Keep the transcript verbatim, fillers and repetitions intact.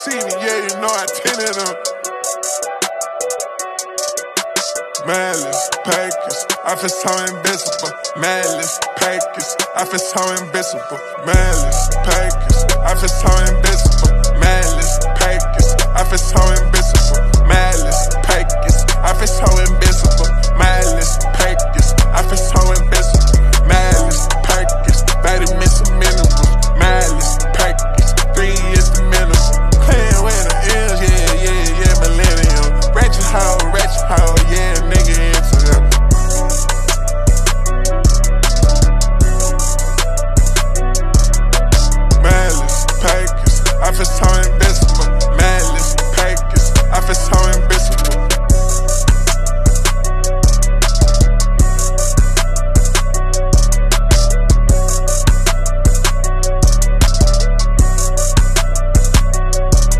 See me, yeah, you know I tinted them. Malice, Packers, I feel so invincible. Malice, Packers, I feel so invincible. Malice, Packers, I feel so invincible.